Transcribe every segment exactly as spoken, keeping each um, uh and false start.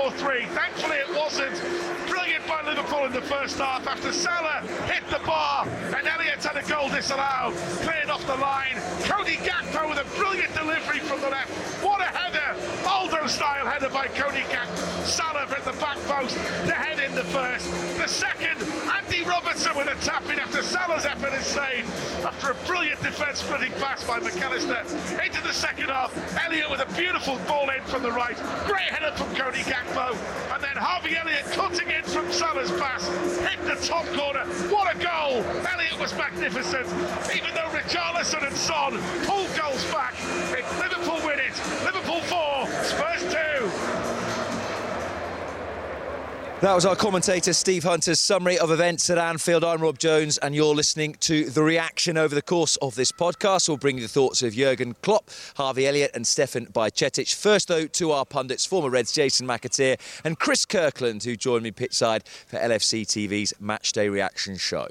four three. Thankfully it wasn't. Brilliant by Liverpool in the first half after Salah hit the bar and Elliott had a goal disallowed. Cleared off the line. Cody Gakpo with a brilliant delivery from the left. What a header! Aldo-style header by Cody Gakpo. Salah from the back post to head in the first. The second, Andy Robertson with a tap-in after Salah's effort is saved after a brilliant defence splitting pass by McAllister. Into the second half, Elliott with a beautiful ball in from the right. Great header from Cody Gakpo. And then Harvey Elliott cutting in from Salah's pass. Hit the top corner. What a goal! Elliott was magnificent. Even though Richarlison and Son pulled goals back, Liverpool win it. Liverpool four, Spurs two. That was our commentator Steve Hunter's summary of events at Anfield. I'm Rob Jones and you're listening to The Reaction. Over the course of this podcast, we'll bring you the thoughts of Jurgen Klopp, Harvey Elliott and Stefan Bajcetic. First, though, to our pundits, former Reds Jason McAteer and Chris Kirkland, who joined me pitchside for L F C T V's Matchday Reaction show.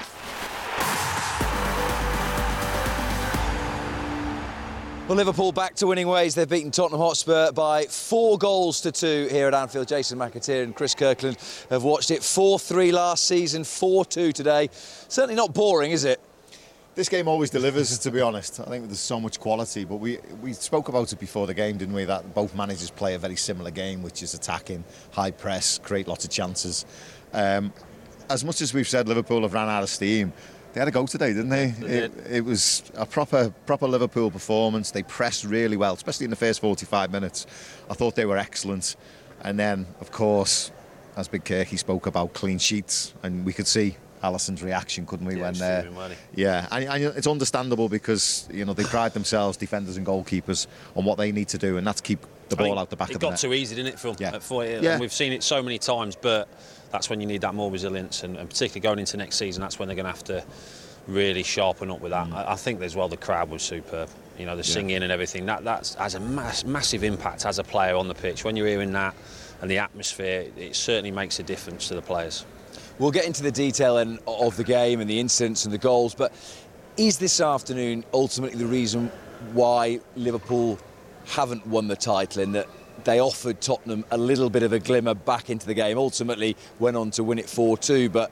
Well, Liverpool back to winning ways. They've beaten Tottenham Hotspur by four goals to two here at Anfield. Jason McAteer and Chris Kirkland have watched it. four three last season, four two today. Certainly not boring, is it? This game always delivers, to be honest. I think there's so much quality, but we we spoke about it before the game, didn't we, that both managers play a very similar game, which is attacking, high press, create lots of chances. Um, as much as we've said Liverpool have ran out of steam, they had a go today, didn't they? They it, did. it was a proper proper Liverpool performance. They pressed really well, especially in the first forty-five minutes. I thought they were excellent. And then, of course, as Big Kirky spoke about clean sheets, and we could see Alisson's reaction, couldn't we, yeah, when they're... Yeah, and, and it's understandable because, you know, they pride themselves, defenders and goalkeepers, on what they need to do, and that's keep the ball out the back of the net. It got too easy, didn't it, Phil? Yeah. At forty, yeah. And we've seen it so many times, but that's when you need that more resilience, and, and particularly going into next season, that's when they're going to have to really sharpen up with that. Mm. I, I think as well the crowd was superb. You know, the yeah. singing and everything. That that's, has a mass, massive impact as a player on the pitch. When you're hearing that and the atmosphere, it certainly makes a difference to the players. We'll get into the detail and, of the game and the incidents and the goals, but is this afternoon ultimately the reason why Liverpool haven't won the title, in that they offered Tottenham a little bit of a glimmer back into the game, ultimately went on to win it four two, but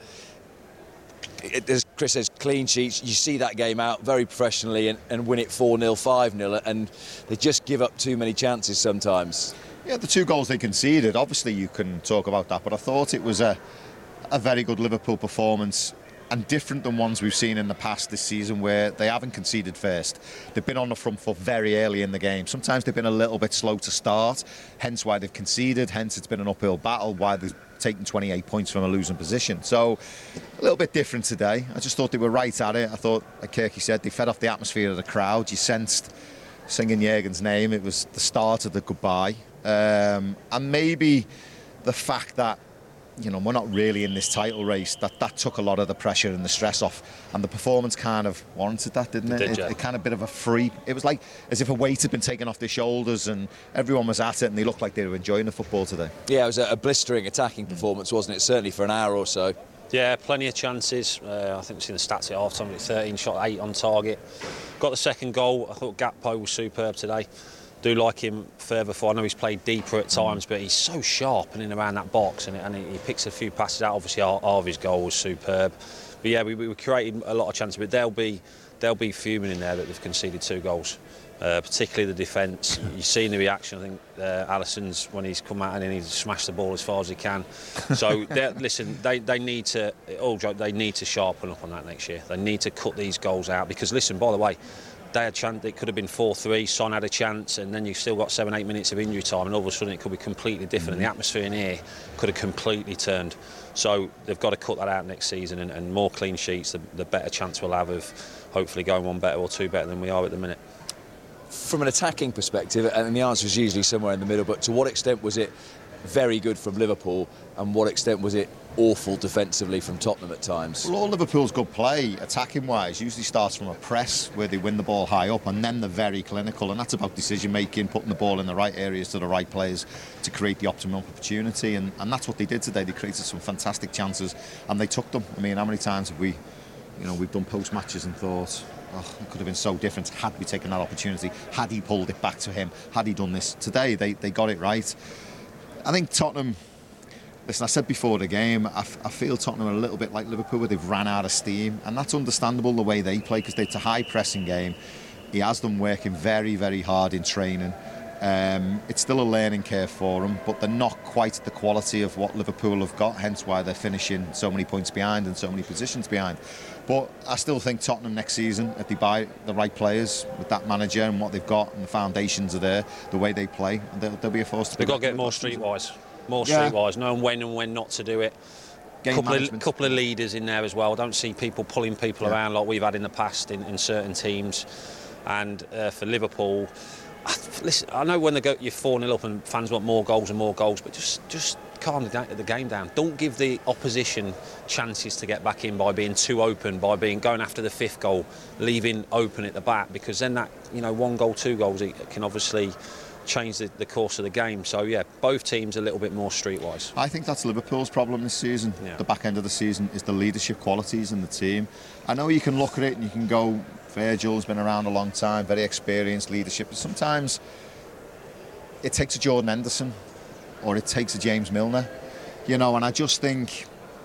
it, as Chris says, clean sheets, you see that game out very professionally and, and win it four nil, five nil, and they just give up too many chances sometimes. Yeah, the two goals they conceded, obviously you can talk about that, but I thought it was a a very good Liverpool performance, and different than ones we've seen in the past this season where they haven't conceded first. They've been on the front foot very early in the game. Sometimes they've been a little bit slow to start, hence why they've conceded, hence it's been an uphill battle, why they've taken twenty-eight points from a losing position. So a little bit different today. I just thought they were right at it. I thought, like Kirky said, they fed off the atmosphere of the crowd. You sensed singing Jurgen's name. It was the start of the goodbye. Um, and maybe the fact that, you know, we're not really in this title race, that that took a lot of the pressure and the stress off, and the performance kind of warranted that, didn't it? It, did, it, yeah. it kind of bit of a free, it was like as if a weight had been taken off their shoulders and everyone was at it and they looked like they were enjoying the football today. Yeah, it was a, a blistering attacking performance, wasn't it? Certainly for an hour or so. Yeah, plenty of chances. Uh, I think we've seen the stats at half time, thirteen shot, eight on target. Got the second goal. I thought Gakpo was superb today. Do like him further forward. I know he's played deeper at times, but he's so sharp and in around that box, and, and he picks a few passes out. Obviously, Harvey's goal was superb. But yeah, we, we were creating a lot of chances, but they'll be they'll be fuming in there that they've conceded two goals. Uh, particularly the defence. You've seen the reaction. I think uh, Alisson's, when he's come out and then he's smashed the ball as far as he can. So listen, they they need to all joke. They need to sharpen up on that next year. They need to cut these goals out because listen, by the way, they had a chance. It could have been four three. Son had a chance, and then you've still got seven, eight minutes of injury time, and all of a sudden it could be completely different. Mm-hmm. And the atmosphere in here could have completely turned. So they've got to cut that out next season, and, and more clean sheets, the, the better chance we'll have of hopefully going one better or two better than we are at the minute. From an attacking perspective, and the answer is usually somewhere in the middle, but to what extent was it very good from Liverpool, and what extent was it awful defensively from Tottenham at times? Well, all Liverpool's good play, attacking-wise, usually starts from a press where they win the ball high up, and then they're very clinical, and that's about decision-making, putting the ball in the right areas to the right players to create the optimum opportunity, and, and that's what they did today. They created some fantastic chances, and they took them. I mean, how many times have we, you know, we've done post-matches and thought, oh, it could have been so different had we taken that opportunity, had he pulled it back to him, had he done this. Today, they, they got it right. I think Tottenham. Listen, I said before the game, I, f- I feel Tottenham are a little bit like Liverpool, where they've ran out of steam, and that's understandable the way they play, because it's a high pressing game. He has them working very, very hard in training. Um, it's still a learning curve for them, but they're not quite at the quality of what Liverpool have got, hence why they're finishing so many points behind and so many positions behind. But I still think Tottenham next season, if they buy the right players with that manager and what they've got and the foundations are there, the way they play, they'll, they'll be a force to be. They've got to get more streetwise, more Yeah. streetwise, knowing when and when not to do it. Game couple of, management. couple of leaders in there as well. I don't see people pulling people Yeah. around like we've had in the past in, in certain teams. And uh, for Liverpool, I, listen, I know when they go, you're four nil up and fans want more goals and more goals, but just just calm the, the game down. Don't give the opposition chances to get back in by being too open, by being going after the fifth goal, leaving open at the back, because then that, you know, one goal, two goals, it can obviously change the, the course of the game. So yeah, both teams a little bit more streetwise. I think that's Liverpool's problem this season. Yeah. The back end of the season is the leadership qualities in the team. I know you can look at it and you can go, Virgil's been around a long time, very experienced leadership, but sometimes it takes a Jordan Henderson or it takes a James Milner, you know, and I just think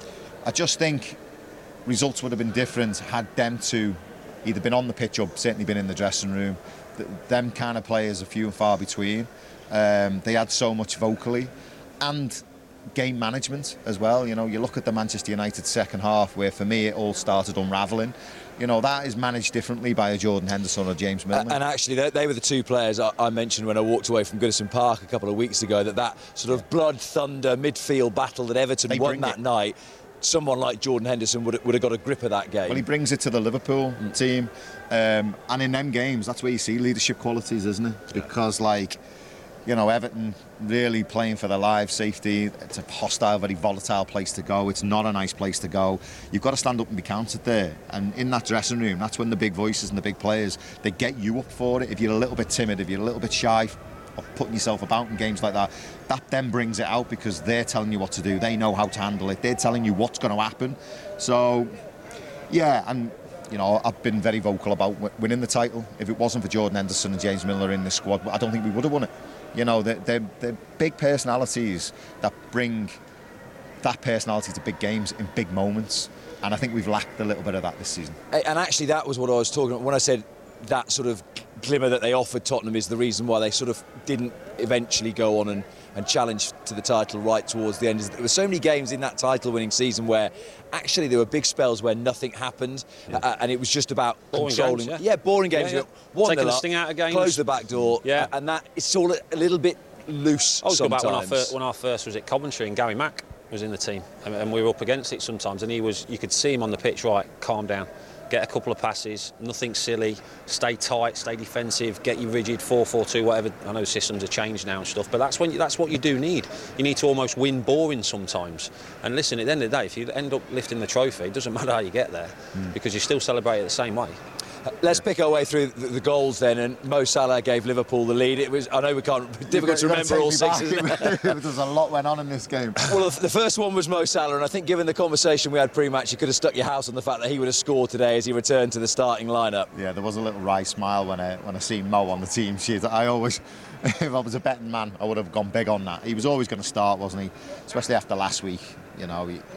I just think results would have been different had them two either been on the pitch or certainly been in the dressing room. Th- them kind of players are few and far between. Um, they had so much vocally and game management as well. You know, you look at the Manchester United second half, where for me it all started unravelling. You know, that is managed differently by a Jordan Henderson or James Milner. And actually, they, they were the two players I, I mentioned when I walked away from Goodison Park a couple of weeks ago, that that sort of blood, thunder, midfield battle that Everton They won bring that it. night, someone like Jordan Henderson would, would have got a grip of that game. Well, he brings it to the Liverpool team. Um, and in them games, that's where you see leadership qualities, isn't it? Because, like, you know, Everton really playing for their lives, safety. It's a hostile, very volatile place to go. It's not a nice place to go. You've got to stand up and be counted there. And in that dressing room, that's when the big voices and the big players, they get you up for it. If you're a little bit timid, if you're a little bit shy of putting yourself about in games like that, that then brings it out, because they're telling you what to do. They know how to handle it. They're telling you what's going to happen. So, yeah, and you know, I've been very vocal about w- winning the title. If it wasn't for Jordan Henderson and James Milner in the squad, I don't think we would have won it. You know, they're, they're, they're big personalities that bring that personality to big games in big moments. And I think we've lacked a little bit of that this season. And actually, that was what I was talking about when I said that sort of glimmer that they offered Tottenham is the reason why they sort of didn't eventually go on and, and challenge to the title right towards the end. There were so many games in that title-winning season where actually there were big spells where nothing happened, yeah. uh, and it was just about boring controlling. Games, yeah. yeah, boring games. Yeah, yeah. One Taking nil the up, sting out of games. Close the back door, yeah. and that it's all a little bit loose I was sometimes. back when I, first, when I first was at Coventry and Gary Mack was in the team, and, and we were up against it sometimes, and he was, you could see him on the pitch, right, calm down, get a couple of passes, nothing silly, stay tight, stay defensive, get you rigid, four four two, whatever. I know systems have changed now and stuff, but that's when you, that's what you do need. You need to almost win boring sometimes. And listen, at the end of the day, if you end up lifting the trophy, it doesn't matter how you get there, mm. because you still celebrate it the same way. Let's pick our way through the, the goals then. And Mo Salah gave Liverpool the lead. It was, I know we can't, difficult to remember all six. There's a lot went on in this game. Well, the first one was Mo Salah, and I think given the conversation we had pre-match, you could have stuck your house on the fact that he would have scored today as he returned to the starting lineup. Yeah, there was a little wry smile when I when I seen Mo on the team sheet. I always, if I was a betting man, I would have gone big on that. He was always going to start, wasn't he? Especially after last week, you know. He,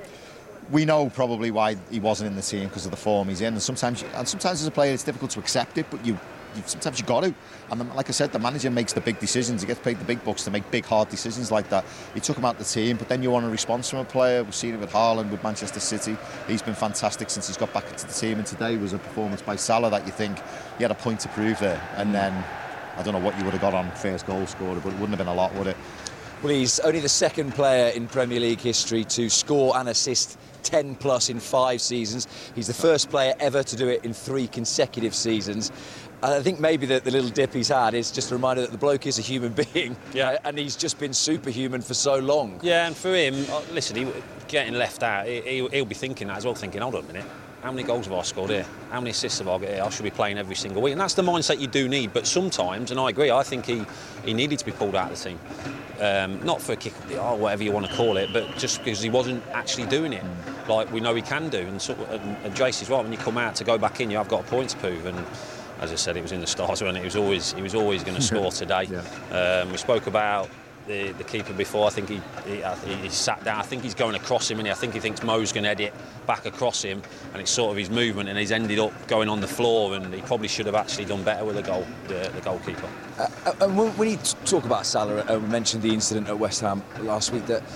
We know probably why he wasn't in the team, because of the form he's in, and sometimes, and sometimes as a player it's difficult to accept it, but you, you sometimes you got to. And the, like I said, the manager makes the big decisions. He gets paid the big bucks to make big, hard decisions like that. He took him out of the team, but then you want a response from a player. We've seen it with Haaland, with Manchester City. He's been fantastic since he's got back into the team, and today was a performance by Salah that you think he had a point to prove there. And then I don't know what you would have got on first goal scorer, but it wouldn't have been a lot, would it? Well, he's only the second player in Premier League history to score and assist ten plus in five seasons. He's the first player ever to do it in three consecutive seasons. And I think maybe the, the little dip he's had is just a reminder that the bloke is a human being. Yeah. And he's just been superhuman for so long. Yeah, and for him, listen, he, getting left out, he, he'll be thinking that as well, thinking, hold on a minute, how many goals have I scored here? How many assists have I got here? I should be playing every single week. And that's the mindset you do need. But sometimes, and I agree, I think he, he needed to be pulled out of the team. Um, not for a kick of the or whatever you want to call it, but just because he wasn't actually doing it like we know he can do. And, sort of, and, and Jace is right, when you come out to go back in, you have got a point to prove. And as I said, it was in the starter, and it was always he was always going to score today. Yeah. Um, we spoke about the, the keeper before. I think he, he, I think he sat down. I think he's going across him, and I think he thinks Mo's going to head it back across him, and it's sort of his movement, and he's ended up going on the floor, and he probably should have actually done better with the goal, the, the goalkeeper. Uh, and when, when you talk about Salah, uh, we mentioned the incident at West Ham last week, that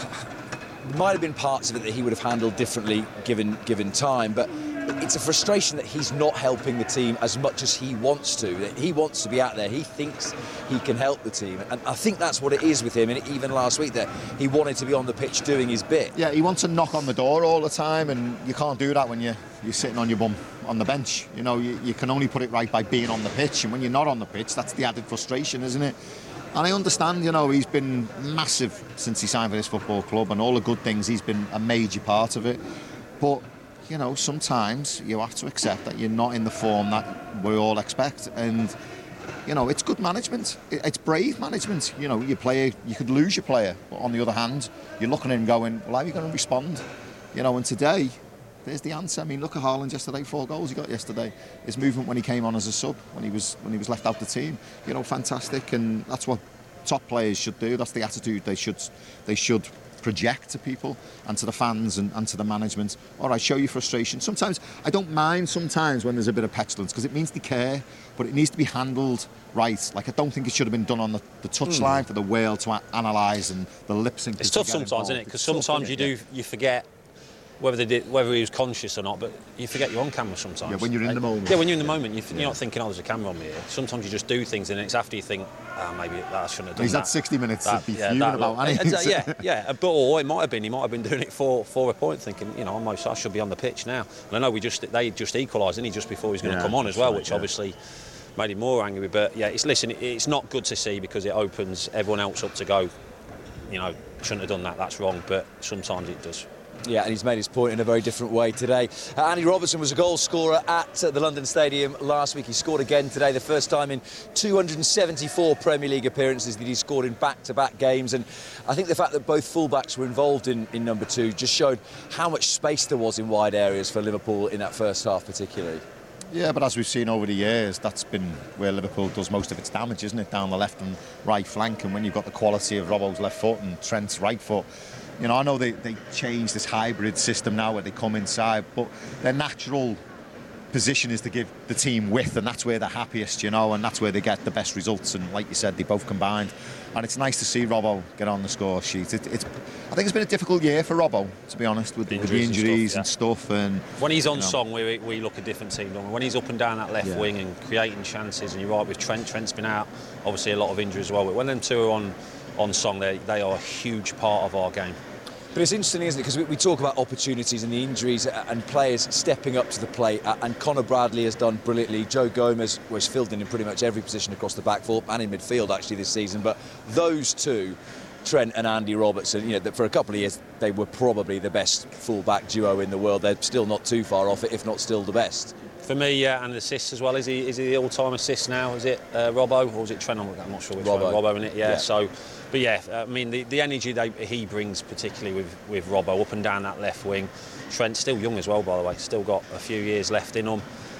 there might have been parts of it that he would have handled differently given given time, but it's a frustration that he's not helping the team as much as he wants to. That he wants to be out there. He thinks he can help the team, and I think that's what it is with him. And even last week, that he wanted to be on the pitch doing his bit. Yeah, he wants to knock on the door all the time, and you can't do that when you're you're sitting on your bum on the bench. You know, you, you can only put it right by being on the pitch, and when you're not on the pitch, that's the added frustration, isn't it? And I understand, you know, he's been massive since he signed for this football club, and all the good things, he's been a major part of it. But you know, sometimes you have to accept that you're not in the form that we all expect, and you know, it's good management. It's brave management. You know, your player, you could lose your player, but on the other hand, you're looking at him going, well, how are you going to respond? You know, and today, there's the answer. I mean, look at Haaland yesterday. Four goals he got yesterday. His movement when he came on as a sub, when he was when he was left out the team, you know, fantastic. And that's what top players should do. That's the attitude they should they should project to people and to the fans and, and to the management. All right, show your frustration. Sometimes I don't mind. Sometimes when there's a bit of petulance, because it means they care, but it needs to be handled right. Like, I don't think it should have been done on the, the touchline mm. for the whale to a- analyse and the lip sync. It's tough sometimes, isn't it? Because sometimes you do you forget. Whether they did, whether he was conscious or not, but you forget you're on camera sometimes. Yeah, when you're in like, the moment. Yeah, when you're in the moment, you're, you're not thinking, oh, there's a camera on me here. Sometimes you just do things, and it's after you think, oh, maybe that I shouldn't have done He's that. had sixty minutes that, to be yeah, fuming that, about, look, hasn't he? Yeah, yeah. But or it might have been, he might have been doing it for, for a point, thinking, you know, almost I should be on the pitch now. And I know we just they just equalised, didn't he, just before he was going to yeah, come on as well, right, which yeah. obviously made him more angry. But yeah, it's listen, it's not good to see, because it opens everyone else up to go, you know, shouldn't have done that. That's wrong. But sometimes it does. Yeah, and he's made his point in a very different way today. Uh, Andy Robertson was a goal scorer at uh, the London Stadium last week. He scored again today, the first time in two hundred seventy-four Premier League appearances that he scored in back-to-back games. And I think the fact that both fullbacks were involved in, in number two just showed how much space there was in wide areas for Liverpool in that first half particularly. Yeah, but as we've seen over the years, that's been where Liverpool does most of its damage, isn't it? Down the left and right flank. And when you've got the quality of Robbo's left foot and Trent's right foot, you know, I know they, they changed this hybrid system now where they come inside, but their natural position is to give the team width, and that's where they're happiest, you know, and that's where they get the best results. And like you said, they both combined. And it's nice to see Robbo get on the score sheet. It, it's, I think it's been a difficult year for Robbo, to be honest, with, with the injuries and stuff. And, stuff, and when he's on you know. song, we, we look a different team, don't we? When he's up and down that left yeah. wing and creating chances, and you're right with Trent. Trent's been out, obviously a lot of injuries as well. But when them two are on, on song, they, they are a huge part of our game. But it's interesting, isn't it? Because we, we talk about opportunities and the injuries and players stepping up to the plate. And Conor Bradley has done brilliantly. Joe Gomez was filled in in pretty much every position across the back four and in midfield actually this season. But those two, Trent and Andy Robertson, you know, that for a couple of years they were probably the best full-back duo in the world. They're still not too far off it, if not still the best. For me, yeah, and assists as well. Is he is he the all-time assist now? Is it uh, Robbo or is it Trent? I'm not sure which Robbo. one. Robbo, isn't it? Yeah. yeah. So, but yeah, I mean the, the energy they, he brings, particularly with with Robbo up and down that left wing. Trent's still young as well, by the way. Still got a few years left in him,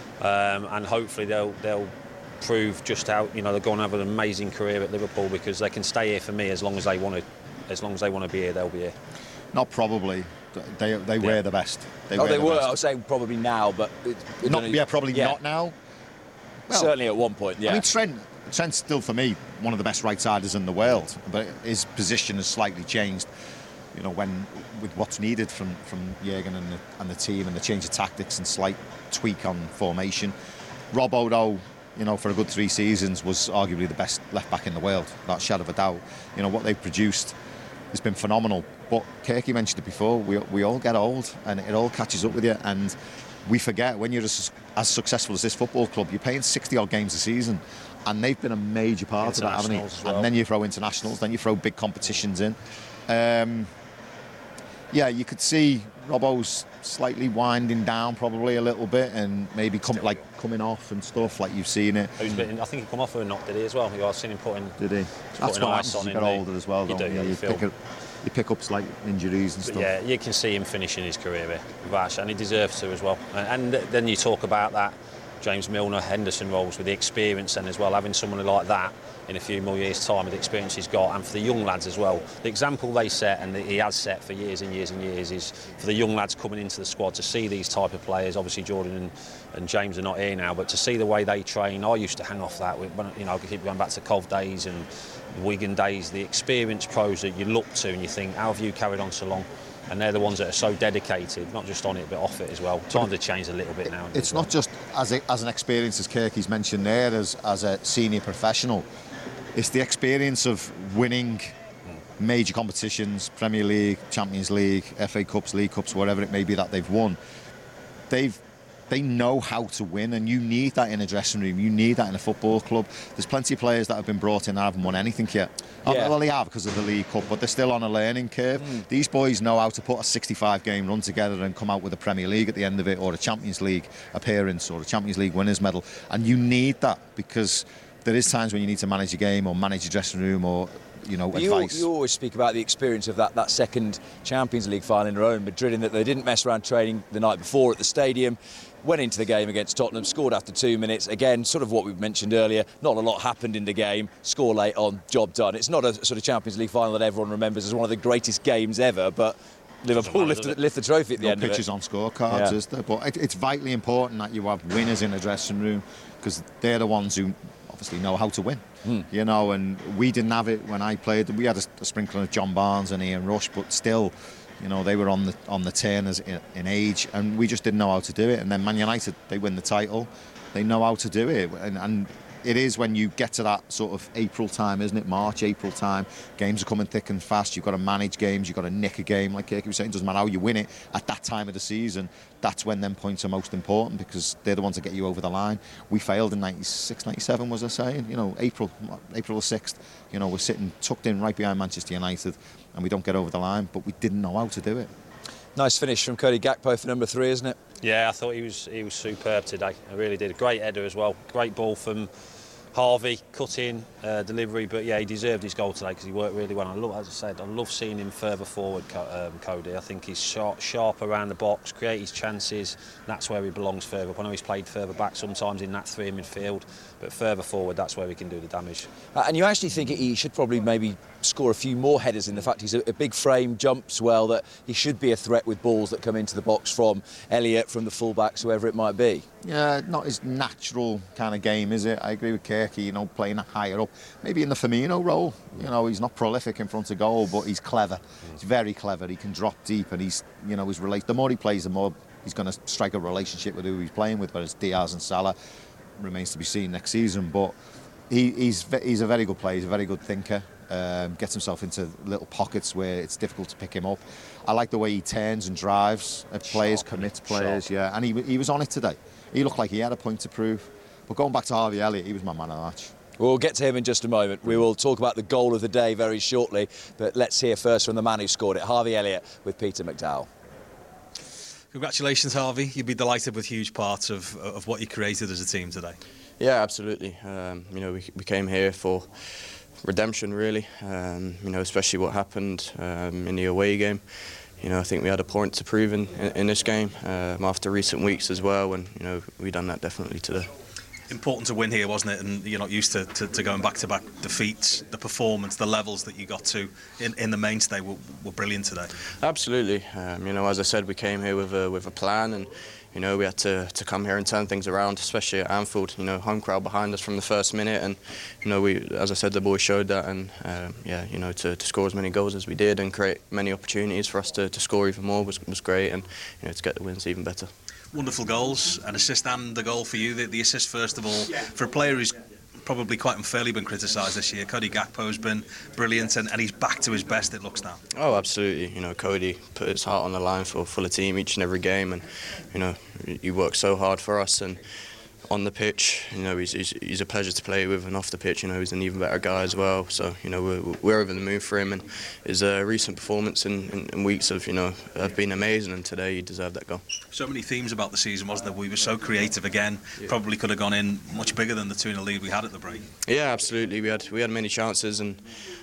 um, and hopefully they'll they'll prove just how, you know, they're going to have an amazing career at Liverpool, because they can stay here for me as long as they want to. As long as they want to be here, they'll be here. Not probably. They they yeah. were the best. They oh, were they the were. best. I was saying probably now, but it, it not, yeah, probably yeah. not now. Well, certainly at one point. Yeah. I mean, Trent. Trent's still for me one of the best right-siders in the world, but his position has slightly changed. You know, when with what's needed from from Jurgen and the, and the team, and the change of tactics and slight tweak on formation. Robbo, though, you know, for a good three seasons, was arguably the best left back in the world, without a shadow of a doubt. You know, what they've produced has been phenomenal. But Kirky mentioned it before, we, we all get old and it all catches up with you, and we forget when you're as, as successful as this football club, you're playing sixty odd games a season, and they've been a major part of that, haven't they? Well. And then you throw internationals, then you throw big competitions in. Um, yeah, you could see Robbo's slightly winding down probably a little bit, and maybe come, like coming off and stuff, like you've seen it. He's been, I think he come off with a knock, did he, as well? I've seen him putting. Did he? That's what happens as you get older as well, you don't do, you? you, You feel. pick up, you pick up slight injuries and But stuff. yeah, you can see him finishing his career here, Vash, and he deserves to as well. And, and then you talk about that James Milner, Henderson roles with the experience then as well, having someone like that in a few more years' time with the experience he's got, and for the young lads as well. The example they set, and he has set for years and years and years, is for the young lads coming into the squad to see these type of players. Obviously Jordan and, and James are not here now, but to see the way they train, I used to hang off that. When, you know, I keep going back to Cov days and Wigan days, the experienced pros that you look to and you think, how have you carried on so long? And they're the ones that are so dedicated, not just on it but off it as well. Times have changed a little bit now. It's not just as, a, as an experience, as Kirky's mentioned there, as, as a senior professional. It's the experience of winning major competitions, Premier League, Champions League, F A Cups, League Cups, whatever it may be that they've won. They've They know how to win, and you need that in a dressing room. You need that in a football club. There's plenty of players that have been brought in that haven't won anything yet. Yeah. Well, they have because of the League Cup, but they're still on a learning curve. Mm. These boys know how to put a sixty-five game run together and come out with a Premier League at the end of it, or a Champions League appearance, or a Champions League winners medal. And you need that, because there is times when you need to manage a game or manage a dressing room, or you know, you, advice. You always speak about the experience of that, that second Champions League final in Rome, Madrid, in that they didn't mess around training the night before at the stadium, went into the game against Tottenham, scored after two minutes. Again, sort of what we mentioned earlier, not a lot happened in the game, score late on, job done. It's not a sort of Champions League final that everyone remembers as one of the greatest games ever, but Liverpool lift, lift the trophy at the no end of it. pictures on scorecards, yeah. is there? But it, it's vitally important that you have winners in the dressing room, because they're the ones who obviously know how to win. Mm. You know, and we didn't have it when I played. We had a, a sprinkling of John Barnes and Ian Rush, but still, you know, they were on the on the turners in, in age, and we just didn't know how to do it. And then Man United, they win the title, they know how to do it, and, and it is when you get to that sort of April time, isn't it? March, April time, games are coming thick and fast. You've got to manage games, you've got to nick a game, like Kirky was saying. It doesn't matter how you win it at that time of the season. That's when them points are most important, because they're the ones that get you over the line. We failed in ninety-six, ninety-seven, was I saying? You know, April, April the sixth. You know, we're sitting tucked in right behind Manchester United, and we don't get over the line, but we didn't know how to do it. Nice finish from Cody Gakpo for number three, isn't it? Yeah, I thought he was he was superb today. I really did. A great header as well. Great ball from Harvey, cut in, uh, delivery, but yeah, he deserved his goal today because he worked really well. I love, as I said, I love seeing him further forward, um, Cody. I think he's sharp, sharp around the box, create his chances. That's where he belongs further up. I know he's played further back sometimes in that three in midfield, but further forward, that's where we can do the damage. Uh, and you actually think he should probably maybe score a few more headers, in the fact he's a, a big frame, jumps well, that he should be a threat with balls that come into the box from Elliott, from the fullbacks, whoever it might be. Yeah, not his natural kind of game, is it? I agree with Kirky, you know, playing higher up. Maybe in the Firmino role, you know, he's not prolific in front of goal, but he's clever. He's very clever. He can drop deep, and he's, you know, he's relate. The more he plays, the more he's going to strike a relationship with who he's playing with, whether it's Diaz and Salah. Remains to be seen next season, but he, he's he's a very good player. He's a very good thinker. Um, gets himself into little pockets where it's difficult to pick him up. I like the way he turns and drives at players, Sharp, commits players, sharp. yeah. And he he was on it today. He looked like he had a point to prove. But going back to Harvey Elliott, he was my man of the match. We'll get to him in just a moment. We will talk about the goal of the day very shortly, but let's hear first from the man who scored it, Harvey Elliott, with Peter McDowell. Congratulations, Harvey. You'd be delighted with huge parts of, of what you created as a team today. Yeah, absolutely. Um, you know, we, we came here for redemption, really. Um, you know, especially what happened um, in the away game. You know, I think we had a point to prove in, in, in this game um, after recent weeks as well, and you know, we done that definitely today. Important to win here, wasn't it? And you're not used to, to, to going back-to-back defeats. The performance, the levels that you got to in, in the mainstay were, were brilliant today. Absolutely. Um, you know, as I said, we came here with a, with a plan, and you know, we had to, to come here and turn things around, especially at Anfield. You know, home crowd behind us from the first minute, and you know, we, as I said, the boys showed that, and um, yeah, you know, to, to score as many goals as we did and create many opportunities for us to, to score even more was, was great, and you know, to get the wins even better. Wonderful goals, an assist and the goal for you. The, the assist first of all, for a player who's probably quite unfairly been criticised this year. Cody Gakpo's been brilliant, and, and he's back to his best, it looks now. Oh, absolutely. You know, Cody put his heart on the line for, for the team each and every game, and you know, he worked so hard for us, and on the pitch, you know, he's, he's, he's a pleasure to play with, and off the pitch, you know, he's an even better guy as well. So, you know, we're, we're over the moon for him, and his uh, recent performance in, in, in weeks of, you know, have been amazing, and today he deserved that goal. So many themes about the season, wasn't there? We were so creative again. Yeah. Probably could have gone in much bigger than the two nil lead we had at the break. Yeah, absolutely. We had we had many chances, and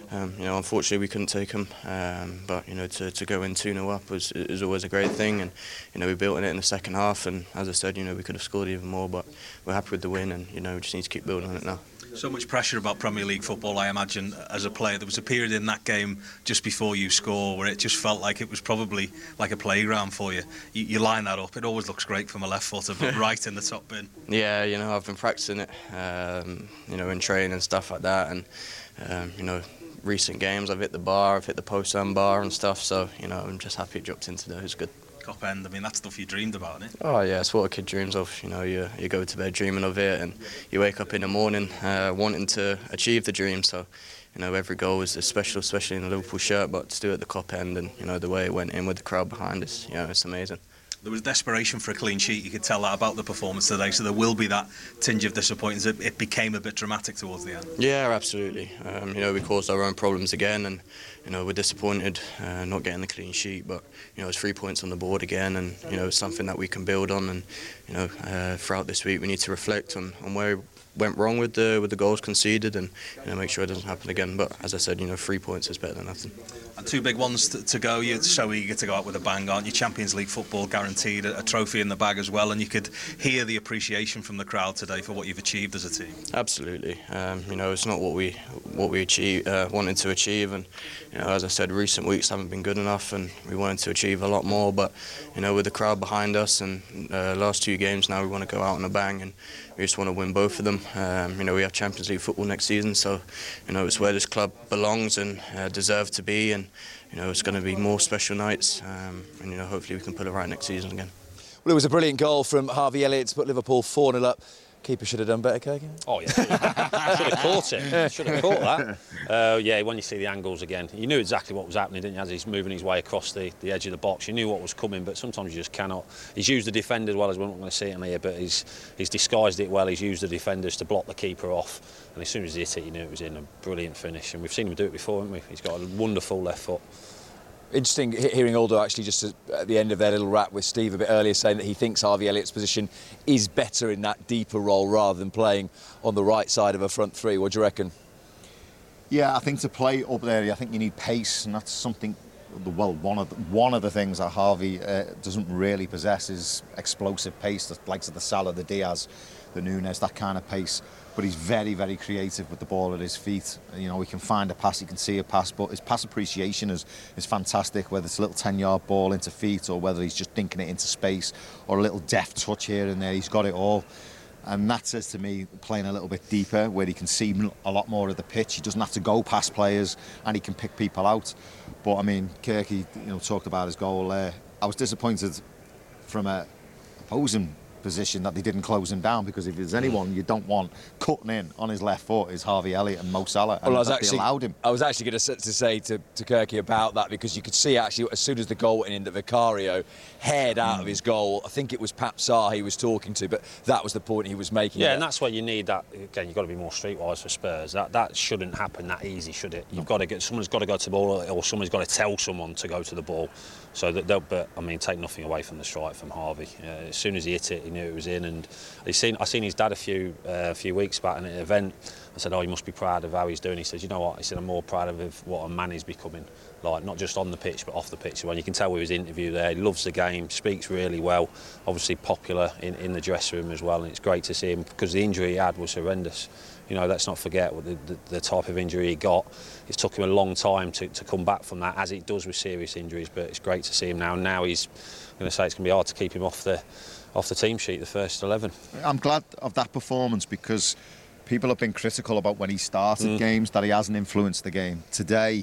Um, you know, unfortunately we couldn't take them, um, but you know, to, to go in two nil up was is always a great thing, and you know, we built on it in the second half, and as I said, you know, we could have scored even more, but we're happy with the win, and you know, we just need to keep building on it now. So much pressure about Premier League football, I imagine, as a player. There was a period in that game just before you score where it just felt like it was probably like a playground for you. You, you line that up, it always looks great from a left footer, but right in the top bin. Yeah, you know, I've been practicing it, um, you know, in training and stuff like that, and um, you know, recent games I've hit the bar, I've hit the post and bar and stuff, so you know, I'm just happy it dropped into there. It's good. Top end, I mean, that's stuff you dreamed about, isn't it? Oh yeah, it's what a kid dreams of. You know, you you go to bed dreaming of it, and you wake up in the morning uh, wanting to achieve the dream. So, you know, every goal is special, especially in a Liverpool shirt. But to do it at the Kop end, and you know the way it went in with the crowd behind us, you know, it's amazing. There was desperation for a clean sheet. You could tell that about the performance today. So there will be that tinge of disappointment. It, it became a bit dramatic towards the end. Yeah, absolutely. Um, you know, we caused our own problems again, and you know, we're disappointed uh, not getting the clean sheet. But you know, it's three points on the board again, and you know, it's something that we can build on. And you know, uh, throughout this week, we need to reflect on, on where we went wrong with the with the goals conceded, and you know, make sure it doesn't happen again. But as I said, you know, three points is better than nothing. And two big ones to, to go. You're so eager to go out with a bang, aren't you? Champions League football guaranteed, a, a trophy in the bag as well, and you could hear the appreciation from the crowd today for what you've achieved as a team. Absolutely. Um, you know, it's not what we what we achieve, uh, wanted to achieve, and you know, as I said, recent weeks haven't been good enough, and we wanted to achieve a lot more. But you know, with the crowd behind us, and uh, last two games now, we want to go out on a bang, and we just want to win both of them. Um, you know, we have Champions League football next season, so you know, it's where this club belongs and uh, deserves to be, and you know, it's going to be more special nights, um, and you know, hopefully we can put it right next season again. Well, it was a brilliant goal from Harvey Elliott to put Liverpool four nil up. Keeper should have done better, Kirky. Oh, yeah. Should have caught it. Should have caught that. Uh, yeah, when you see the angles again, you knew exactly what was happening, didn't you, as he's moving his way across the, the edge of the box. You knew what was coming, but sometimes you just cannot. He's used the defender as well, as we're not going to see it in here, but he's, he's disguised it well. He's used the defenders to block the keeper off, and as soon as he hit it, you knew it was in. A brilliant finish, and we've seen him do it before, haven't we? He's got a wonderful left foot. Interesting hearing Aldo actually just at the end of their little rap with Steve a bit earlier saying that he thinks Harvey Elliott's position is better in that deeper role rather than playing on the right side of a front three. What do you reckon? Yeah, I think to play up there, I think you need pace, and that's something. Well, one of the, one of the things that Harvey uh, doesn't really possess is explosive pace, the likes of the Salah, the Diaz, the Nunes, that kind of pace. But he's very, very creative with the ball at his feet. You know, he can find a pass, he can see a pass, but his pass appreciation is, is fantastic, whether it's a little ten-yard ball into feet or whether he's just dinking it into space or a little deft touch here and there. He's got it all. And that says to me, playing a little bit deeper, where he can see a lot more of the pitch. He doesn't have to go past players, and he can pick people out. But, I mean, Kirky, you know, talked about his goal there. I was disappointed from a opposing position that they didn't close him down, because if there's anyone you don't want cutting in on his left foot is Harvey Elliott and Mo Salah, and well, I was that actually, they allowed him. I was actually going to, to say to, to Kirky about that, because you could see actually as soon as the goal went in that Vicario haired out mm. of his goal. I think it was Pap Sarr he was talking to, but that was the point he was making. Yeah, there. And that's where you need that. Again, you've got to be more streetwise for Spurs. That that shouldn't happen that easy, should it? You've got to get someone's got to go to the ball, or someone's got to tell someone to go to the ball. So that they'll, but I mean, take nothing away from the strike from Harvey. Uh, as soon as he hit it, he knew it was in, and he seen I seen his dad a few uh, a few weeks back in an event. I said, "Oh, you must be proud of how he's doing." He said, "You know what?" He said, "I'm more proud of what a man he's becoming, like not just on the pitch but off the pitch." When you can tell with his interview there, he loves the game, speaks really well, obviously popular in, in the dressing room as well, and it's great to see him, because the injury he had was horrendous. You know, let's not forget the, the, the type of injury he got. It's took him a long time to, to come back from that, as it does with serious injuries, but it's great to see him now. Now he's going to say it's going to be hard to keep him off the off the team sheet, the first eleven. I'm glad of that performance, because people have been critical about when he started mm. games, that he hasn't influenced the game. Today,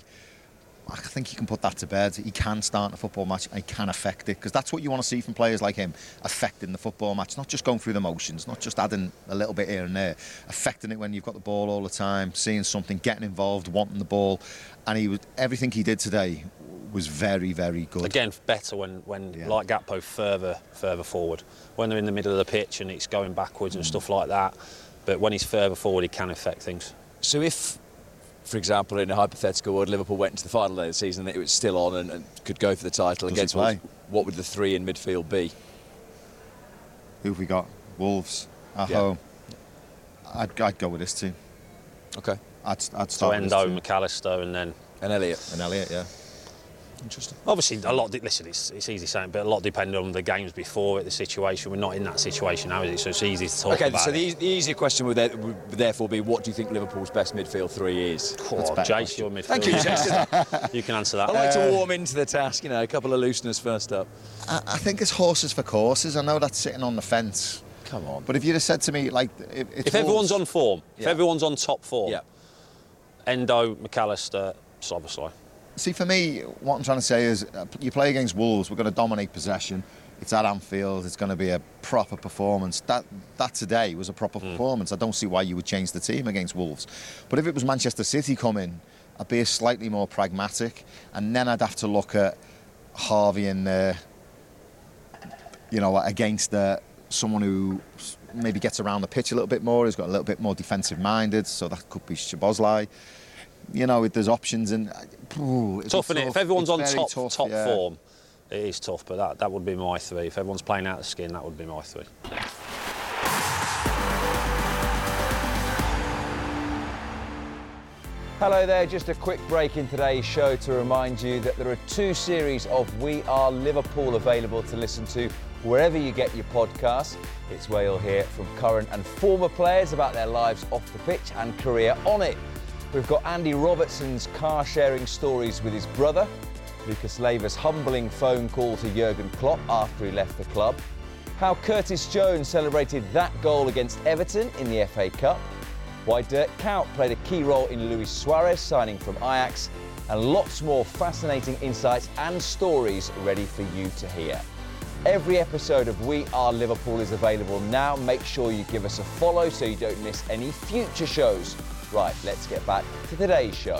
I think he can put that to bed. He can start a football match and he can affect it, because that's what you want to see from players like him, affecting the football match, not just going through the motions, not just adding a little bit here and there, affecting it when you've got the ball all the time, seeing something, getting involved, wanting the ball. And he was, everything he did today was very, very good. Again, better when, when yeah. like Gakpo, further further forward. When they're in the middle of the pitch and it's going backwards mm. and stuff like that. But when he's further forward, he can affect things. So if, for example, in a hypothetical world, Liverpool went into the final day of the season that it was still on and, and could go for the title Does against what, what would the three in midfield be? Who have we got? Wolves at yeah. home. I'd, I'd go with this team. Okay. I'd, I'd So start Endo, with McAllister, and then And Elliott. and Elliott, yeah. Interesting. obviously a lot. Listen, it's, it's easy saying, but a lot depended on the games before it, the situation. We're not in that situation now, is it? So it's easy to talk Okay, about. so it. the, the easier question would, there, would therefore be, what do you think Liverpool's best midfield three is? Oh, better Jace, your midfield. Thank you, Jason. You can answer that. I like to warm into the task, you know, a couple of looseners first up. I, I think it's horses for courses. I know that's sitting on the fence. Come on. But if you'd have said to me, like... It, it's If everyone's on Wolves- form, if Yeah. everyone's on top form, Yeah. Endo, McAllister, Szoboszlai. See, for me, what I'm trying to say is, uh, you play against Wolves, we're going to dominate possession. It's at Anfield, it's going to be a proper performance. That that today was a proper mm. performance. I don't see why you would change the team against Wolves. But if it was Manchester City coming, I'd be slightly more pragmatic. And then I'd have to look at Harvey and, uh, you know, against uh, someone who maybe gets around the pitch a little bit more, who's got a little bit more defensive-minded, so that could be Szoboszlai. You know, there's options and ooh, it's Tough, a innit? tough, If everyone's on it's very top tough, top yeah. form, it is tough. But that, that would be my three. If everyone's playing out of skin, that would be my three. Hello there, just a quick break in today's show to remind you that there are two series of We Are Liverpool available to listen to wherever you get your podcasts. It's where you'll hear from current and former players about their lives off the pitch and career on it. We've got Andy Robertson's car-sharing stories with his brother, Lucas Leiva's humbling phone call to Jurgen Klopp after he left the club, how Curtis Jones celebrated that goal against Everton in the F A Cup, why Dirk Kuyt played a key role in Luis Suarez signing from Ajax, and lots more fascinating insights and stories ready for you to hear. Every episode of We Are Liverpool is available now. Make sure you give us a follow so you don't miss any future shows. Right, let's get back to today's show.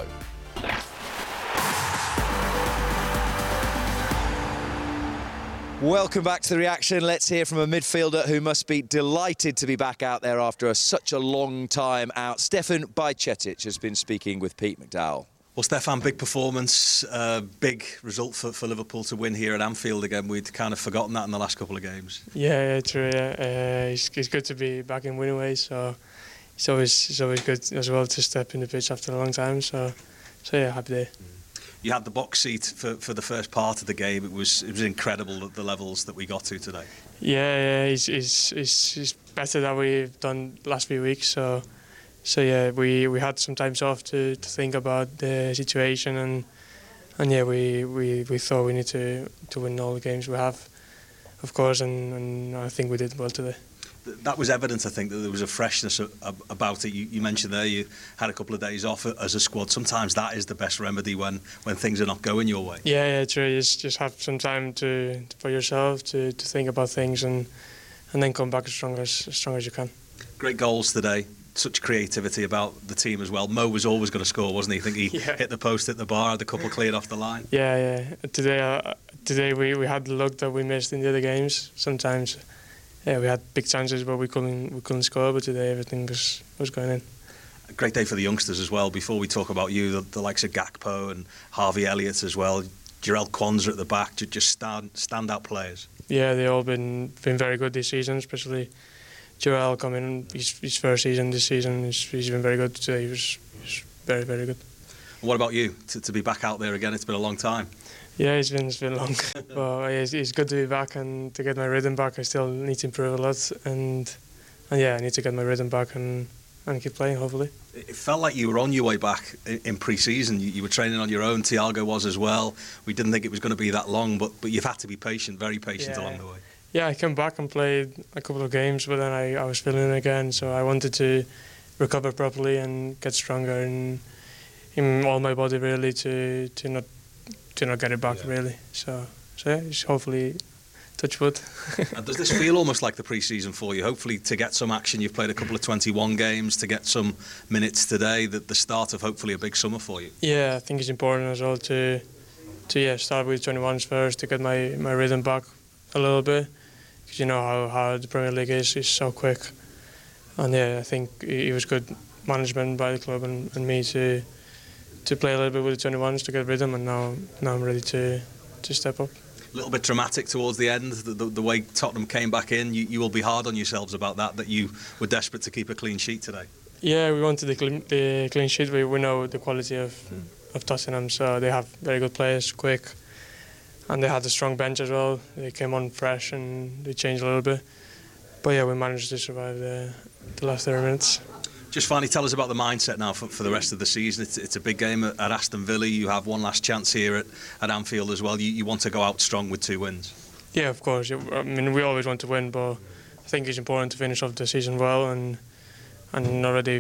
Welcome back to The Reaction. Let's hear from a midfielder who must be delighted to be back out there after a, such a long time out. Stefan Bajcetic has been speaking with Pete McDowell. Well, Stefan, big performance, uh, big result for, for Liverpool to win here at Anfield again. We'd kind of forgotten that in the last couple of games. Yeah, yeah, true. Yeah, uh, it's, it's good to be back in winning ways. So it's always it's always good as well to step in the pitch after a long time. So, so yeah, happy day. You had the box seat for, for the first part of the game. It was it was incredible at the levels that we got to today. Yeah, yeah, it's it's it's, it's better than we've done last few weeks. So, so yeah, we, we had some time off to, to think about the situation and and yeah, we, we, we thought we need to to win all the games we have, of course, and, and I think we did well today. That was evident, I think, that there was a freshness about it. You, you mentioned there you had a couple of days off as a squad. Sometimes that is the best remedy when, when things are not going your way. Yeah, yeah, true. You just, just have some time to for yourself to, to think about things and and then come back as strong as, as strong as you can. Great goals today. Such creativity about the team as well. Mo was always going to score, wasn't he? I think he Yeah. hit the post, hit the bar, had a couple cleared off the line. Yeah, yeah. Today, uh, today we, we had the luck that we missed in the other games. Sometimes, yeah, we had big chances, but we couldn't we couldn't score. But today, everything was was going in. A great day for the youngsters as well. Before we talk about you, the, the likes of Gakpo and Harvey Elliott as well. Jarell Quansah at the back, just stand standout players. Yeah, they all been been very good this season, especially Jarell coming his his first season this season. He's, he's been very good today. He was, he was very very good. And what about you? To, to be back out there again, it's been a long time. Yeah, it's been it's been long, but it's, it's good to be back and to get my rhythm back. I still need to improve a lot, and and yeah, I need to get my rhythm back and, and keep playing. Hopefully. It felt like you were on your way back in pre-season. You, you were training on your own. Thiago was as well. We didn't think it was going to be that long, but but you've had to be patient, very patient Yeah. along the way. Yeah, I came back and played a couple of games, but then I, I was feeling it again, so I wanted to recover properly and get stronger in in all my body really to to not to not get it back Yeah. really. So so yeah, just hopefully touch wood. And does this feel almost like the pre-season for you? Hopefully to get some action. You've played a couple of twenty-one games, to get some minutes today, the, the start of hopefully a big summer for you. Yeah, I think it's important as well to to yeah start with twenty-ones first to get my, my rhythm back a little bit, because you know how, how the Premier League is is so quick, and yeah I think it was good management by the club and, and me to to play a little bit with the twenty-ones to get rhythm, and now now I'm ready to to step up. A little bit dramatic towards the end, the, the, the way Tottenham came back in. You, you will be hard on yourselves about that, that you were desperate to keep a clean sheet today. Yeah, we wanted the clean, the clean sheet. We, we know the quality of mm. of Tottenham, so they have very good players, quick, and they had a strong bench as well. They came on fresh and they changed a little bit. But yeah, we managed to survive the, the last thirty minutes. Just finally, tell us about the mindset now for, for the rest of the season. It's, it's a big game at, at Aston Villa. You have one last chance here at, at Anfield as well. You, you want to go out strong with two wins. Yeah, of course. I mean, we always want to win, but I think it's important to finish off the season well and and already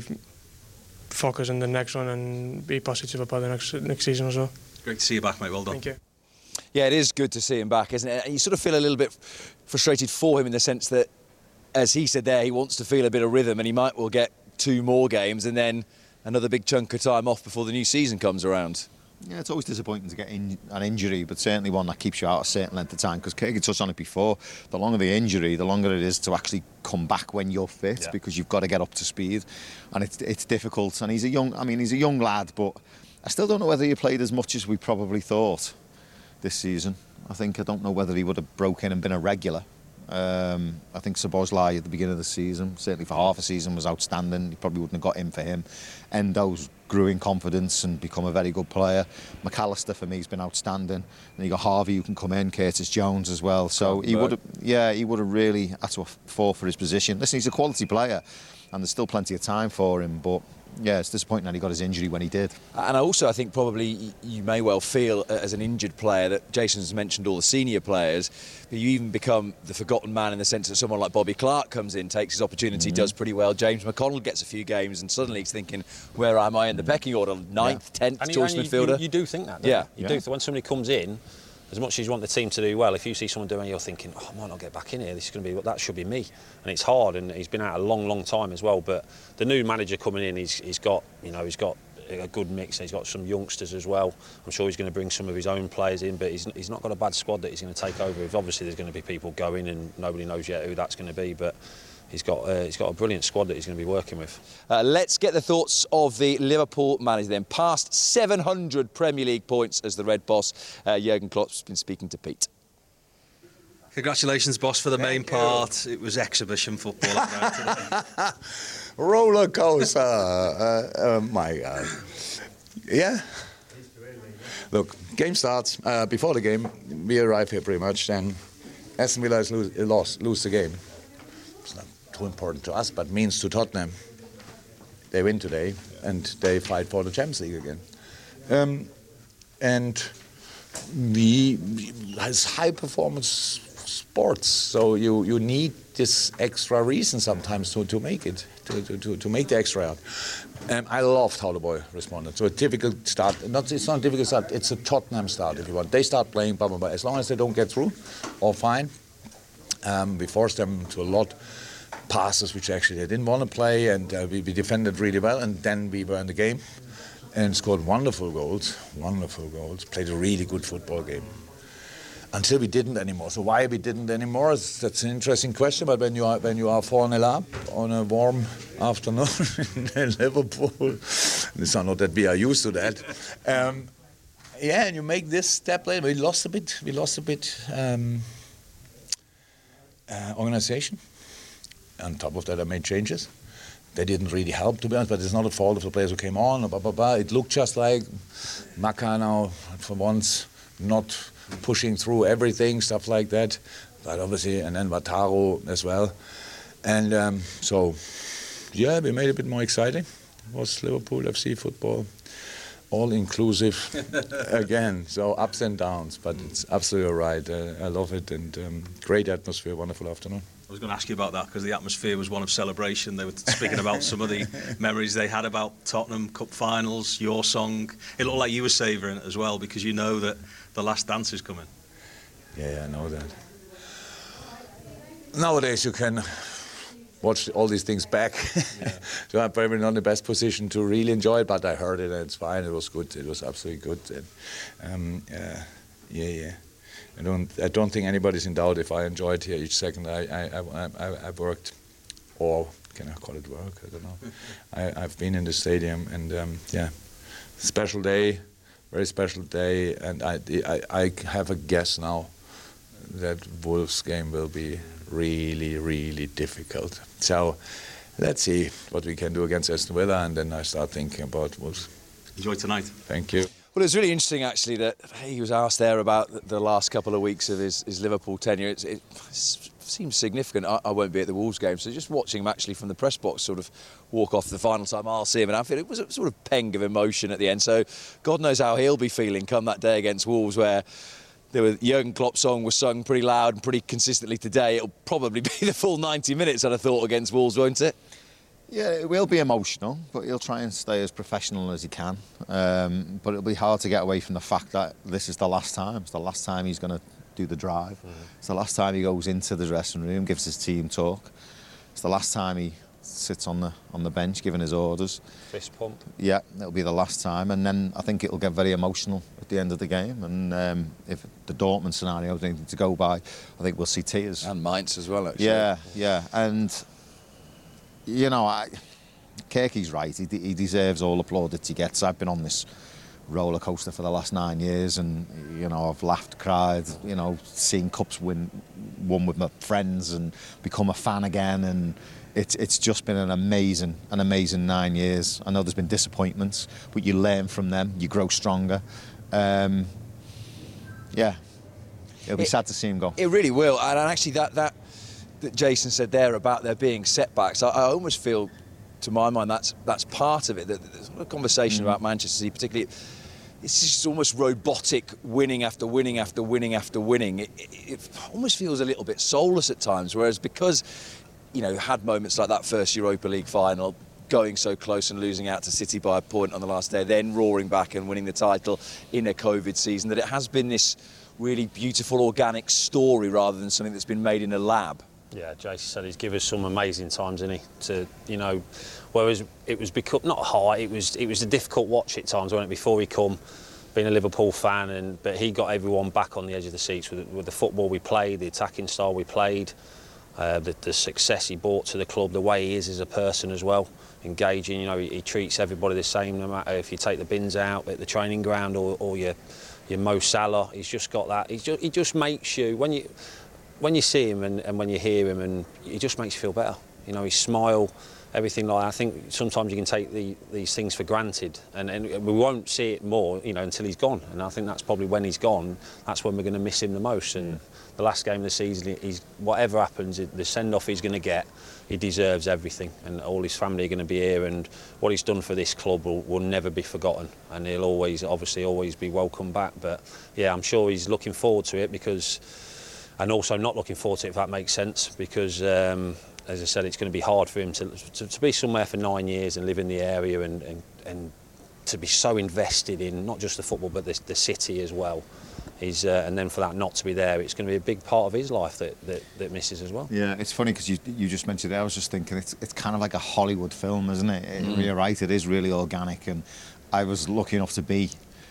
focus on the next one and be positive about the next next season as well. Great to see you back, mate. Well done. Thank you. Yeah, it is good to see him back, isn't it? And you sort of feel a little bit frustrated for him in the sense that, as he said there, he wants to feel a bit of rhythm and he might well get two more games and then another big chunk of time off before the new season comes around. Yeah, it's always disappointing to get in, an injury, but certainly one that keeps you out a certain length of time, because Keegan touched on it before, the longer the injury, the longer it is to actually come back when you're fit, yeah. because you've got to get up to speed, and it's it's difficult. And he's a young, I mean, he's a young lad, but I still don't know whether he played as much as we probably thought this season. I think I don't know whether he would have broken and been a regular. Um, I think Szoboszlai at the beginning of the season, certainly for half a season, was outstanding. He probably wouldn't have got in for him. Endo's grew in confidence and become a very good player. McAllister for me has been outstanding. And you got Harvey who can come in, Curtis Jones as well. So he would have, yeah, he would have really had to fought for his position. Listen, he's a quality player, and there's still plenty of time for him, but. Yeah, it's disappointing that he got his injury when he did. And also, I think probably you may well feel as an injured player that Jason's mentioned all the senior players, but you even become the forgotten man in the sense that someone like Bobby Clark comes in, takes his opportunity, mm-hmm. does pretty well. James McConnell gets a few games and suddenly he's thinking, where am I in the pecking order? Ninth, yeah. tenth, choice midfielder? You, you do think that, don't yeah. you? You yeah. do. When somebody comes in, as much as you want the team to do well, if you see someone doing it, you're thinking, oh, I might not get back in here. This is going to be, that should be me. And it's hard, and he's been out a long, long time as well. But the new manager coming in, he's, he's got, you know, he's got a good mix. He's got some youngsters as well. I'm sure he's going to bring some of his own players in, but he's, he's not got a bad squad that he's going to take over. Obviously, there's going to be people going, and nobody knows yet who that's going to be. But he's got uh, he's got a brilliant squad that he's going to be working with. Uh, let's get the thoughts of the Liverpool manager then. Past seven hundred Premier League points as the Red Boss. Uh, Jurgen Klopp's been speaking to Pete. Congratulations, boss, for the main part. It was exhibition football. Roller coaster. uh, uh, my God. Yeah. Look, game starts. Uh, before the game, we arrive here pretty much. Then Aston Villa has lose, lost, lose the game. It's not too important to us, but means to Tottenham. They win today, and they fight for the Champions League again. Um, and we, it's high performance sports, so you, you need this extra reason sometimes to, to make it, to, to, to make the extra out. Um, I loved how the boy responded. So a difficult start, not, it's not a difficult start, it's a Tottenham start if you want. They start playing, blah, blah, blah. As long as they don't get through, all fine. Um, we forced them to a lot passes which actually they didn't want to play, and uh, we, we defended really well, and then we were in the game and scored wonderful goals, wonderful goals, played a really good football game. Until we didn't anymore. So why we didn't anymore, is, that's an interesting question, but when you are when you are four nil up on a warm afternoon in Liverpool, it's not that we are used to that. Um, yeah, and you make this step later. We lost a bit, we lost a bit um, uh, organization. On top of that, I made changes. They didn't really help, to be honest, but it's not a fault of the players who came on, blah, blah, blah. It looked just like Maka now, for once, not pushing through everything, stuff like that. But obviously, and then Wataru as well. And um, so, yeah, we made it a bit more exciting. It was Liverpool F C football, all inclusive again. So ups and downs, but it's absolutely right. Uh, I love it, and um, great atmosphere, wonderful afternoon. I was going to ask you about that because the atmosphere was one of celebration. They were speaking about some of the memories they had about Tottenham Cup finals, your song. It looked like you were savouring it as well because you know that the last dance is coming. Yeah, I know that. Nowadays you can watch all these things back. Yeah. So I'm probably not in the best position to really enjoy it, but I heard it and it's fine. It was good. It was absolutely good. And, um, uh, yeah, yeah. I don't. I don't think anybody's in doubt if I enjoyed here each second. I, I, I, I, I worked, or can I call it work? I don't know. I, I've been in the stadium, and um, yeah, special day, very special day. And I, I, I have a guess now that Wolves game will be really, really difficult. So let's see what we can do against Aston Villa, and then I start thinking about Wolves. Enjoy tonight. Thank you. Well, it was really interesting, actually, that he was asked there about the last couple of weeks of his, his Liverpool tenure. It's, it seems significant. I, I won't be at the Wolves game, so just watching him actually from the press box sort of walk off the final time I'll see him in Anfield, it was a sort of pang of emotion at the end. So God knows how he'll be feeling come that day against Wolves, where there were, Jurgen Klopp's song was sung pretty loud and pretty consistently today. It'll probably be the full ninety minutes, I'd have thought, against Wolves, won't it? Yeah, it will be emotional, but he'll try and stay as professional as he can. Um, but it'll be hard to get away from the fact that this is the last time. It's the last time he's going to do the drive. Mm. It's the last time he goes into the dressing room, gives his team talk. It's the last time he sits on the on the bench giving his orders. Fist pump. Yeah, it'll be the last time, and then I think it'll get very emotional at the end of the game. And um, if the Dortmund scenario is anything to go by, I think we'll see tears. And Mainz as well, actually. Yeah, yeah, and you know, I, Kirky's right. He, he deserves all the plaudits he gets. I've been on this roller coaster for the last nine years, and you know, I've laughed, cried, you know, seen cups win, won with my friends, and become a fan again. And it's it's just been an amazing, an amazing nine years. I know there's been disappointments, but you learn from them. You grow stronger. Um, yeah, it'll be it, sad to see him go. It really will. And actually, that that. that Jason said there about there being setbacks, I, I almost feel, to my mind, that's that's part of it. There's a conversation mm. about Manchester City, particularly, it's just almost robotic, winning after winning after winning after winning. It, it, it almost feels a little bit soulless at times, whereas because, you know, had moments like that first Europa League final, going so close and losing out to City by a point on the last day, then roaring back and winning the title in a COVID season, that it has been this really beautiful, organic story rather than something that's been made in a lab. Yeah, Jason said he's given us some amazing times, isn't he? To, you know, whereas it was become not hard, it was it was a difficult watch at times, wasn't it? Before he come, being a Liverpool fan, and but he got everyone back on the edge of the seats with, with the football we played, the attacking style we played, uh, the, the success he brought to the club, the way he is as a person as well, engaging. You know, he, he treats everybody the same, no matter if you take the bins out at the training ground or, or your your Mo Salah. He's just got that. He's just, he just makes you when you. When you see him and, and when you hear him, and it just makes you feel better. You know, his smile, everything like that. I think sometimes you can take the, these things for granted, and, and we won't see it more, you know, until he's gone. And I think that's probably when he's gone, that's when we're going to miss him the most. And the last game of the season, he's whatever happens, the send-off he's going to get, he deserves everything. And all his family are going to be here, and what he's done for this club will, will never be forgotten. And he'll always, obviously, always be welcome back. But yeah, I'm sure he's looking forward to it because. And also not looking forward to it, if that makes sense, because, um, as I said, it's going to be hard for him to, to, to be somewhere for nine years and live in the area and, and, and to be so invested in not just the football but the, the city as well. He's, uh, and then for that not to be there, it's going to be a big part of his life that, that, that misses as well. Yeah, it's funny because you, you just mentioned it. I was just thinking it's, it's kind of like a Hollywood film, isn't it? it mm. You're right, it is really organic, and I was lucky enough to be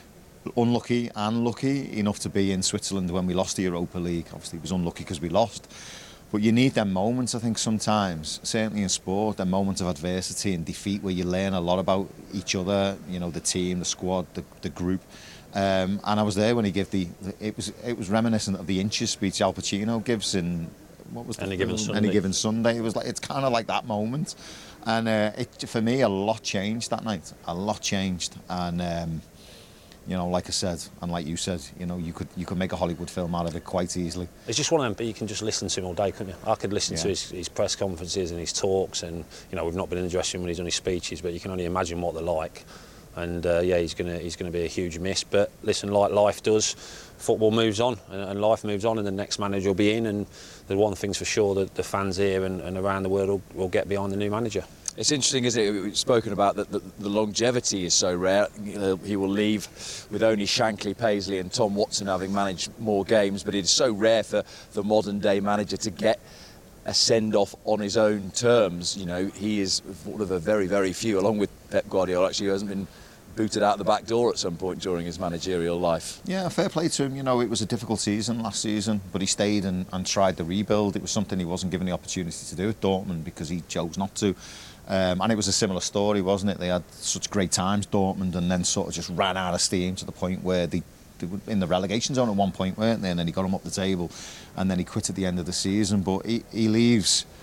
unlucky and lucky enough to be in Switzerland when we lost the Europa League. Obviously it was unlucky because we lost, but you need them moments, I think, sometimes, certainly in sport, them moments of adversity and defeat where you learn a lot about each other, you know, the team, the squad, the, the group. Um, and I was there when he gave the, it was it was reminiscent of the Inches speech Al Pacino gives in, what was the Any Given Sunday. Any Given Sunday. It was like, it's kind of like that moment. And uh, it, for me, a lot changed that night, a lot changed. And um, you know, like I said, and like you said, you know, you could you could make a Hollywood film out of it quite easily. It's just one of them, but you can just listen to him all day, couldn't you? I could listen yeah. to his, his press conferences and his talks, and you know, we've not been in the dressing room when he's done his speeches, but you can only imagine what they're like. And uh, yeah, he's gonna he's gonna be a huge miss. But listen, like life does, football moves on, and, and life moves on, and the next manager will be in. And the one thing's for sure that the fans here and, and around the world will, will get behind the new manager. It's interesting, isn't it? We've spoken about that the, the longevity is so rare. You know, he will leave with only Shankly, Paisley and Tom Watson having managed more games, but it is so rare for the modern day manager to get a send-off on his own terms. You know, he is one of the very, very few, along with Pep Guardiola, actually, who hasn't been booted out the back door at some point during his managerial life. Yeah, fair play to him. You know, it was a difficult season last season, but he stayed and, and tried the rebuild. It was something he wasn't given the opportunity to do at Dortmund because he chose not to. Um, and it was a similar story, wasn't it? They had such great times, Dortmund, and then sort of just ran out of steam to the point where they, they were in the relegation zone at one point, weren't they? And then he got them up the table, and then he quit at the end of the season. But he, he leaves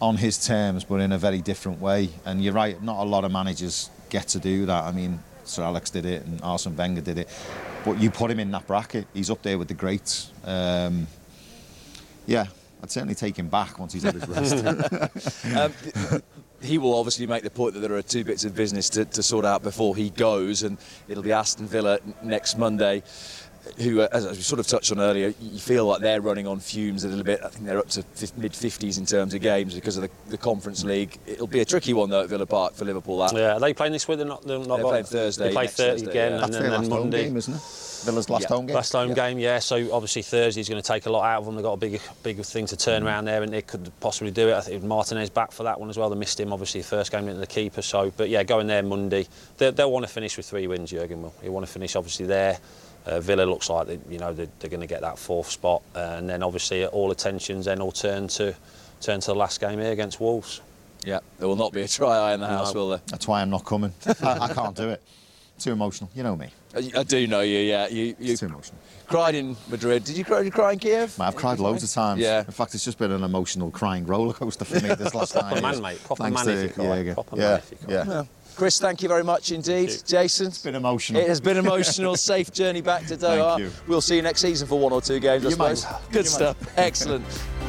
on his terms, but in a very different way. And you're right, not a lot of managers get to do that. I mean, Sir Alex did it and Arsene Wenger did it. But you put him in that bracket, he's up there with the greats. Um, yeah, I'd certainly take him back once he's had his rest. um, he will obviously make the point that there are two bits of business to, to sort out before he goes, and it'll be Aston Villa next Monday, who, as we sort of touched on earlier, you feel like they're running on fumes a little bit. I think they're up to mid fifties in terms of games because of the, the Conference League. It'll be a tricky one, though, at Villa Park for Liverpool. That. Yeah, are they playing this week? They're not, they're not they're playing Thursday. They play Thursday, Thursday again, yeah. and then, their then last Monday. home game, isn't it? Villa's last yeah. home game. Last home yeah. game, yeah. So obviously Thursday's going to take a lot out of them. They've got a big, big thing to turn around there, and they could possibly do it. I think Martinez back for that one as well. They missed him, obviously, the first game into the keeper. So, but yeah, going there Monday, they, they'll want to finish with three wins. Jurgen will. He'll want to finish obviously there. Uh, Villa looks like they, you know they're, they're going to get that fourth spot, uh, and then obviously all attentions then will turn to turn to the last game here against Wolves. Yeah, there will not be a try eye in the house, No. will there? That's why I'm not coming. I, I can't do it. Too emotional. You know me. I, I do know you. Yeah, you, you It's too emotional. cried in Madrid. Did you cry? Did you cry in Kiev? Mate, I've cried loads of times. Yeah. In fact, it's just been an emotional crying roller coaster for me this last Proper nine man, years. mate. Proper Thanks man to if you cry. Jürgen. Proper yeah, man if you cry. yeah. Well, Chris, thank you very much indeed. Jason, It's been emotional. it has been emotional. Safe journey back to Doha. Thank you. We'll see you next season for one or two games, I You might. suppose. Good You stuff. might. Excellent.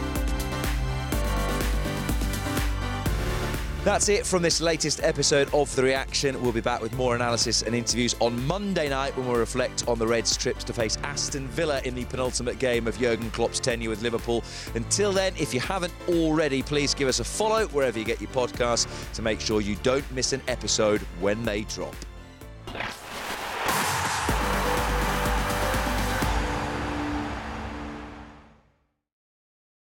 That's it from this latest episode of The Reaction. We'll be back with more analysis and interviews on Monday night when we'll reflect on the Reds' trips to face Aston Villa in the penultimate game of Jurgen Klopp's tenure with Liverpool. Until then, if you haven't already, please give us a follow wherever you get your podcasts to make sure you don't miss an episode when they drop.